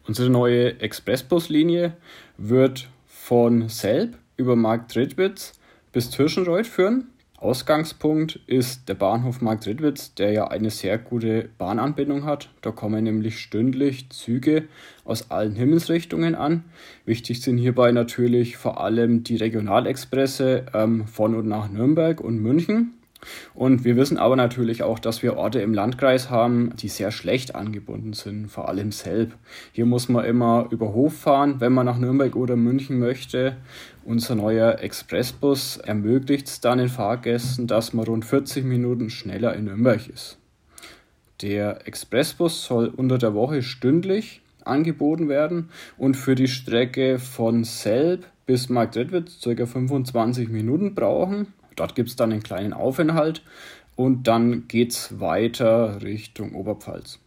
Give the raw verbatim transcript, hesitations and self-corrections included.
Unsere neue Expressbuslinie wird von Selb über Marktredwitz bis Tirschenreuth führen. Ausgangspunkt ist der Bahnhof Marktredwitz, der ja eine sehr gute Bahnanbindung hat. Da kommen nämlich stündlich Züge aus allen Himmelsrichtungen an. Wichtig sind hierbei natürlich vor allem die Regionalexpresse ähm, von und nach Nürnberg und München. Und wir wissen aber natürlich auch, dass wir Orte im Landkreis haben, die sehr schlecht angebunden sind, vor allem Selb. Hier muss man immer über Hof fahren, wenn man nach Nürnberg oder München möchte. Unser neuer Expressbus ermöglicht es dann den Fahrgästen, dass man rund vierzig Minuten schneller in Nürnberg ist. Der Expressbus soll unter der Woche stündlich angeboten werden und für die Strecke von Selb bis Marktredwitz ca. fünfundzwanzig Minuten brauchen. Dort gibt es dann einen kleinen Aufenthalt und dann geht es weiter Richtung Oberpfalz.